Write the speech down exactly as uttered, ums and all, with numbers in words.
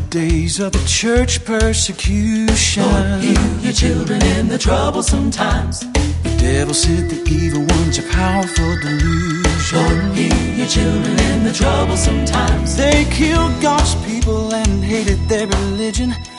days of the church persecution. Lord, heal your children in the troublesome times. The devil said the evil ones are powerful delusion. Lord, heal your children in the troublesome times. They killed God's people and hated their religion.